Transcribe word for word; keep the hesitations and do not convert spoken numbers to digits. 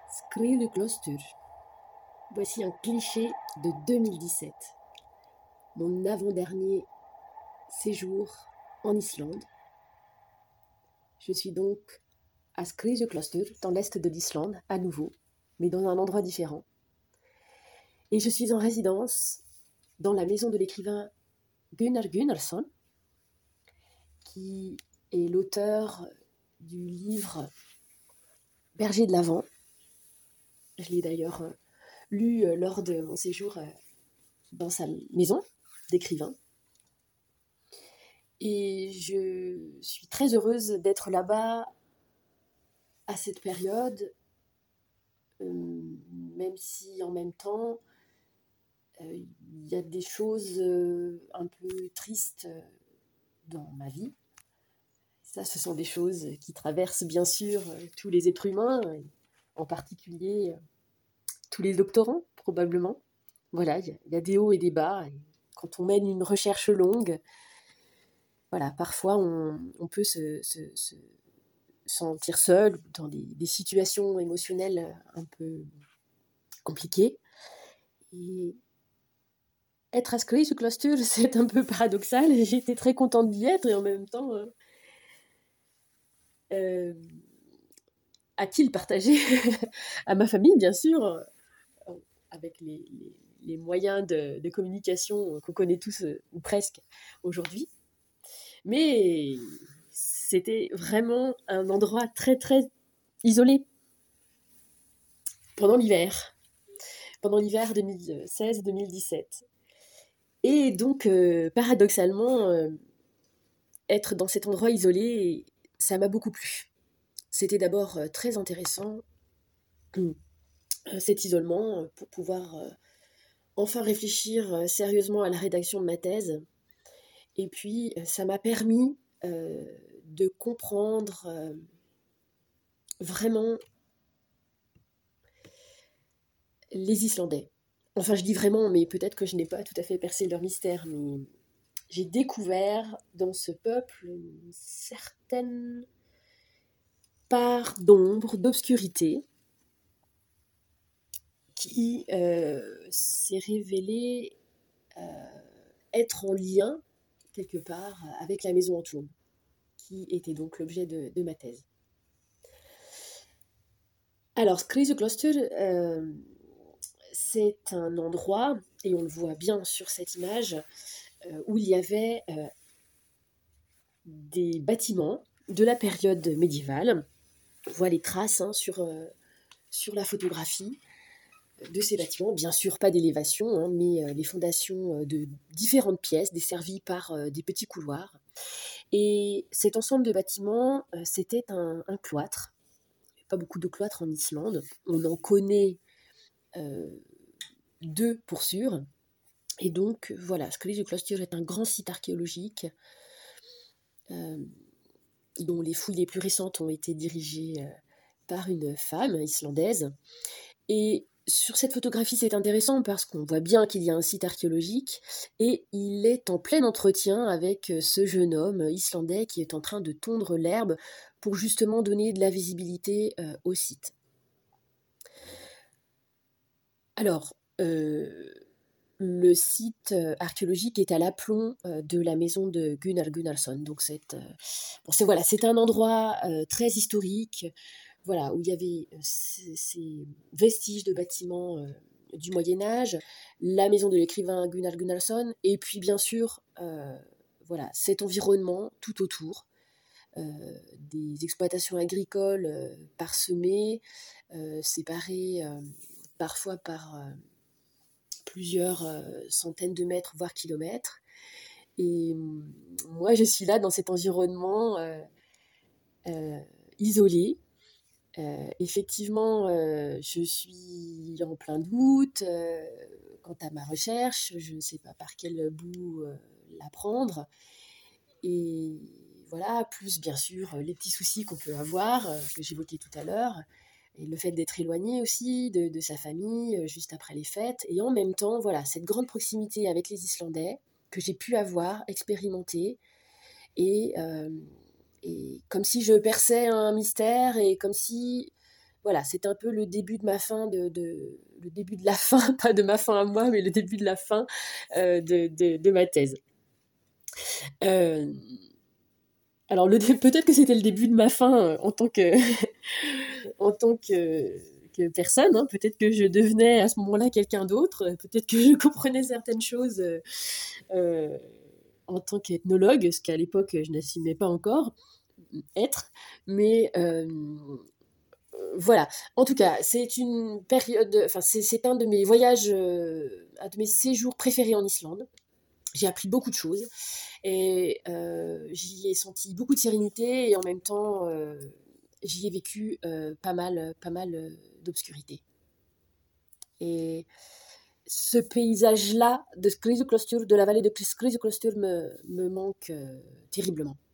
Skriðuklaustur. Voici un cliché de deux mille dix-sept. Mon avant-dernier séjour en Islande. Je suis donc à Skriðuklaustur, dans l'est de l'Islande, à nouveau, mais dans un endroit différent. Et je suis en résidence dans la maison de l'écrivain Gunnar Gunnarsson, qui est l'auteur du livre Berger de l'Avent. Je l'ai d'ailleurs euh, lu euh, lors de mon séjour euh, dans sa maison d'écrivain. Et je suis très heureuse d'être là-bas à cette période, euh, même si en même temps, il euh, y a des choses euh, un peu tristes euh, dans ma vie. Ça, ce sont des choses qui traversent bien sûr euh, tous les êtres humains, et en particulier euh, tous les doctorants, probablement. Voilà, il y, y a des hauts et des bas. Et quand on mène une recherche longue, voilà, parfois on, on peut se, se, se sentir seul dans des, des situations émotionnelles un peu compliquées. Et être à Skriðuklaustur, c'est un peu paradoxal. J'étais très contente d'y être et en même temps, euh, euh, a-t-il partagé à ma famille, bien sûr, euh, avec les, les, les moyens de, de communication qu'on connaît tous, euh, ou presque, aujourd'hui. Mais c'était vraiment un endroit très, très isolé pendant l'hiver, pendant l'hiver deux mille seize deux mille dix-sept. Et donc, euh, paradoxalement, euh, être dans cet endroit isolé, ça m'a beaucoup plu. C'était d'abord euh, très intéressant, euh, cet isolement, euh, pour pouvoir euh, enfin réfléchir euh, sérieusement à la rédaction de ma thèse. Et puis, euh, ça m'a permis euh, de comprendre euh, vraiment les Islandais. Enfin, je dis vraiment, mais peut-être que je n'ai pas tout à fait percé leur mystère, mais j'ai découvert dans ce peuple une certaine part d'ombre, d'obscurité, qui euh, s'est révélée euh, être en lien, quelque part, avec la maison Antoum, qui était donc l'objet de, de ma thèse. Alors, Skriðuklaustur, euh, c'est un endroit, et on le voit bien sur cette image, euh, où il y avait euh, des bâtiments de la période médiévale. On voit les traces hein, sur, euh, sur la photographie de ces bâtiments. Bien sûr, pas d'élévation, hein, mais euh, les fondations de différentes pièces desservies par euh, des petits couloirs. Et cet ensemble de bâtiments, euh, c'était un, un cloître. Il n'y a pas beaucoup de cloîtres en Islande. On en connaît euh, deux pour sûr. Et donc, voilà, Skriðuklaustur est un grand site archéologique euh, dont les fouilles les plus récentes ont été dirigées euh, par une femme islandaise. Et sur cette photographie, c'est intéressant parce qu'on voit bien qu'il y a un site archéologique et il est en plein entretien avec ce jeune homme islandais qui est en train de tondre l'herbe pour justement donner de la visibilité euh, au site. Alors, euh, le site archéologique est à l'aplomb euh, de la maison de Gunnar Gunnarsson. Donc, c'est, euh, bon, c'est, voilà, c'est un endroit euh, très historique, voilà, où il y avait euh, ces, ces vestiges de bâtiments euh, du Moyen-Âge, la maison de l'écrivain Gunnar Gunnarsson, et puis bien sûr, euh, voilà, cet environnement tout autour, euh, des exploitations agricoles euh, parsemées, euh, séparées euh, parfois par euh, plusieurs euh, centaines de mètres, voire kilomètres. Et euh, moi, je suis là dans cet environnement euh, euh, isolé. Euh, effectivement, euh, je suis en plein doute euh, quant à ma recherche, je ne sais pas par quel bout euh, la prendre. Et voilà, plus bien sûr les petits soucis qu'on peut avoir, euh, que j'évoquais tout à l'heure, et le fait d'être éloigné aussi de, de sa famille euh, juste après les fêtes. Et en même temps, voilà, cette grande proximité avec les Islandais que j'ai pu avoir, expérimenter, et, euh, et comme si je perçais un mystère, et comme si voilà, c'est un peu le début de ma fin, de, de- le début de la fin, pas de ma fin à moi, mais le début de la fin euh, de, de- de ma thèse. Euh, alors le dé- peut-être que c'était le début de ma fin euh, en tant que, en tant que, que personne, hein. Peut-être que je devenais à ce moment-là quelqu'un d'autre, peut-être que je comprenais certaines choses euh, euh, en tant qu'ethnologue, ce qu'à l'époque je n'assumais pas encore être, mais euh, voilà. En tout cas, c'est une période, enfin c'est c'est un de mes voyages, euh, un de mes séjours préférés en Islande. J'ai appris beaucoup de choses et euh, j'y ai senti beaucoup de sérénité et en même temps euh, j'y ai vécu euh, pas mal, pas mal euh, d'obscurité. Et ce paysage-là de Skriðuklostur, de la vallée de Skriðuklostur me, me manque euh, terriblement.